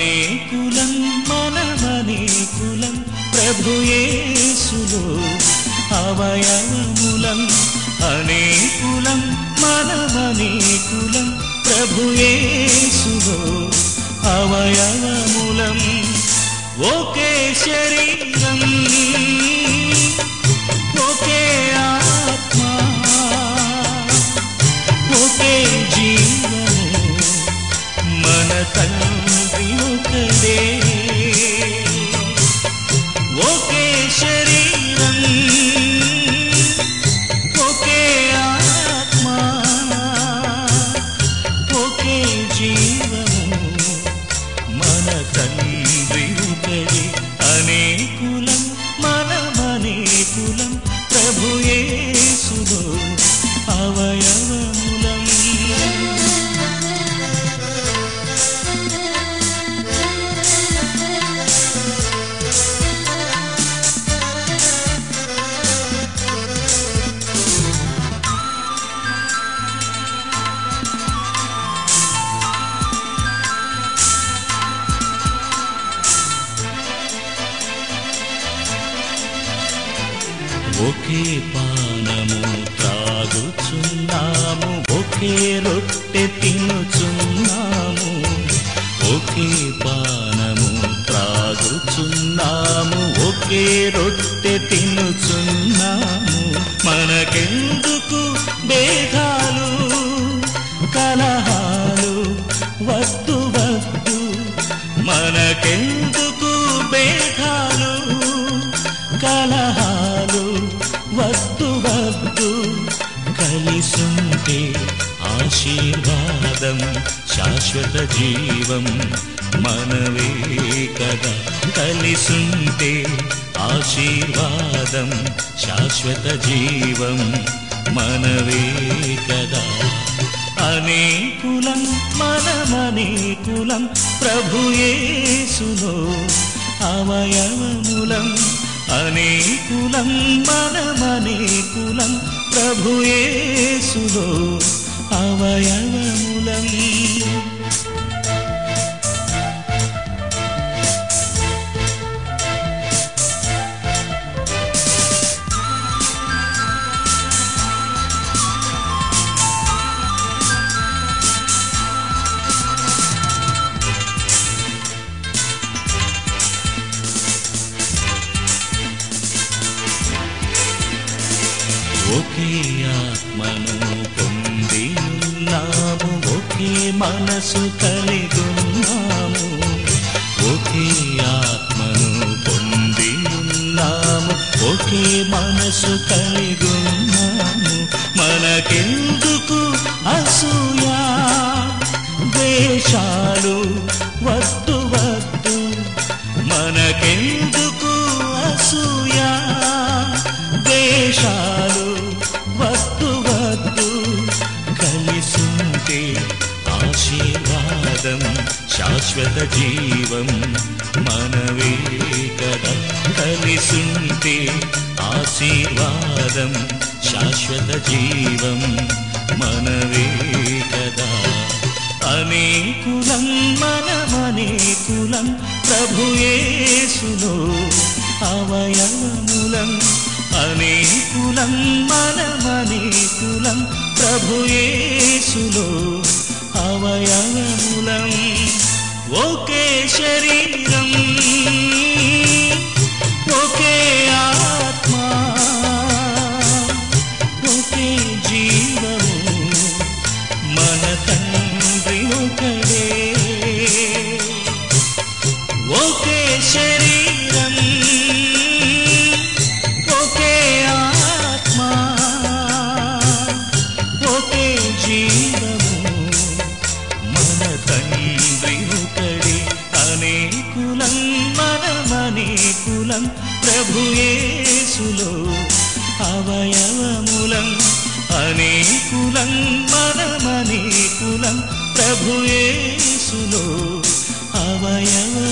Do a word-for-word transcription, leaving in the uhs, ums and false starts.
అనేకులం మనమనేకులం ప్రభు యేసులో అవయవములం అనేకులం మనమనేకులం ప్రభు యేసులో అవయవములం ఒకే శరీరం ఒకే ఆత్మ ఒకే జీవము మన తండ్రి ఒకడే ఒకే శరీరం ఒకే ఆత్మ ఒకే జీవము మన తండ్రి ఒకడే అనేకులం మనమనేకులం ప్రభు యేసులో అవయవములం ఒకే పానము త్రాగుచున్నాము ఒకే రొట్టె తినుచున్నాము ఒకే పానము త్రాగుచున్నాము ఒకే రొట్టె తినుచున్నాము మనకెందుకు భేదాలు కలహాలు వద్దు వద్దు మనకెందుకు భేదాలు కలహాలు వద్దు వద్దు కలిసుంటే ఆశీర్వాదం శాశ్వత జీవం మనవే కదా కలిసుంటే ఆశీర్వాదం శాశ్వత జీవం మనవే కదా అనేకులం మనమనేకులం ప్రభు యేసులో అవయవములం అనేకులం మనమనేకులం ప్రభు యేసులో అవయవములం ఒకే ఆత్మను పొంది ఉన్నాము ఒకే మనసు కలిగున్నాము ఒకే ఆత్మను పొంది ఉన్నాము ఒకే మనసు కలిగున్నాము మనకెందుకు అసూయ ద్వేషాలు వద్దు వద్దు మనకెందుకు అసూయ ద్వేషాలు వద్దు వద్దు కలిసుంటే ఆశీర్వాదం శాశ్వత జీవం మనవే కదా కలిసుంటే ఆశీర్వాదం శాశ్వత జీవం మనవే కదా అనేకులం మనమనేకులం ప్రభు యేసులో అవయవములం అనేకులం మనమనేకులం ప్రభు యేసులో అవయవములం ఒకే శరీరం ఒకే ఆత్మ ఒకే జీవము మన తండ్రి ఒకడే ఒకే శరీరం ఒకే ఆత్మ ఒకే జీవము మన తండ్రి ఒకడే అనేకులం మనమనేకులం ప్రభు యేసులో అవయవములం అనేకులం మనమనేకులం ప్రభు యేసులో అవయవ